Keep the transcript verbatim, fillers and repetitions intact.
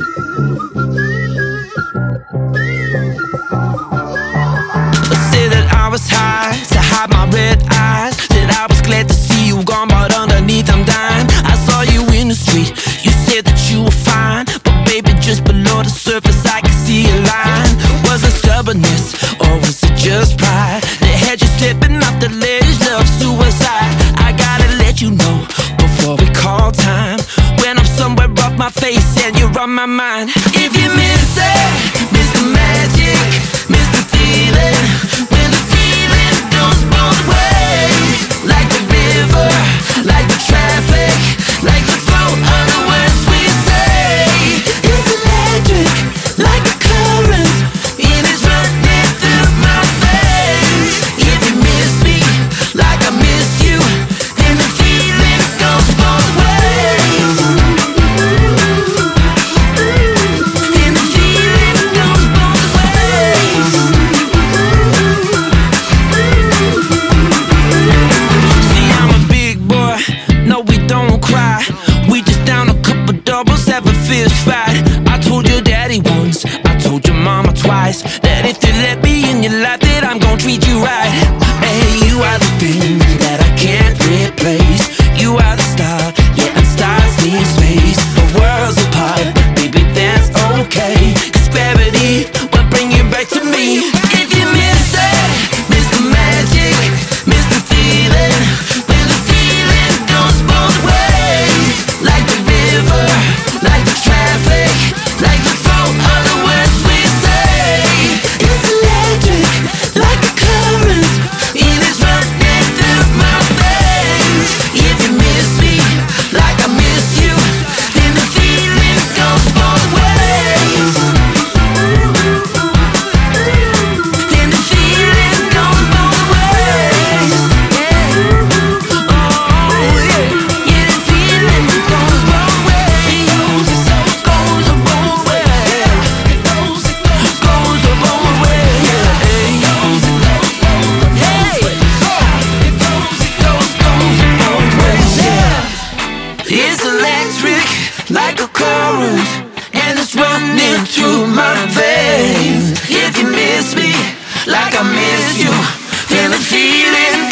Say that I was high to hide my red eyes, that I was glad to see you gone, but underneath I'm dying. I saw you in the street, you said that you were fine, but baby, just below the surface I could see a line. Was it stubbornness, or was it just pride that had you slipping off the ledge of suicide? I gotta let you know before we call time, when I'm somewhere off my face and you're on my mind. If you miss it, miss the magic, miss the feeling, when the feeling goes both ways, like the river, like the traffic, like the flow of the words we say. It's electric, like a current, and it's running through my veins. If you miss me, like I miss you, then the feeling goes both ways. Then the feeling goes both ways. See, I'm a big boy, no we don't cry. We just down a couple doubles, have a fist fight. I told your daddy once, I told your mama twice, that if you let me in your life, that I'm gonna treat you right. Hey, you are the thing that I can't replace. You are the star, yeah, and stars need space. The world's apart, baby, that's okay, 'cause gravity will bring you back to me. If you miss it, miss the magic, miss the feeling, when the feeling goes both ways, like the river, like the traffic, like the flow of the words we say. It's electric, like a current, and it's running through my veins. If you miss me, like I miss you, then the feeling goes both ways. Then the feeling goes both ways. Yeah. Oh yeah, yeah, the feeling goes both ways. Goes both ways. Goes goes both ways. Yeah. Hey. It goes goes both ways. Yeah. It's electric, like a current, and it's running through my veins. If you miss me, like I miss you, then the feeling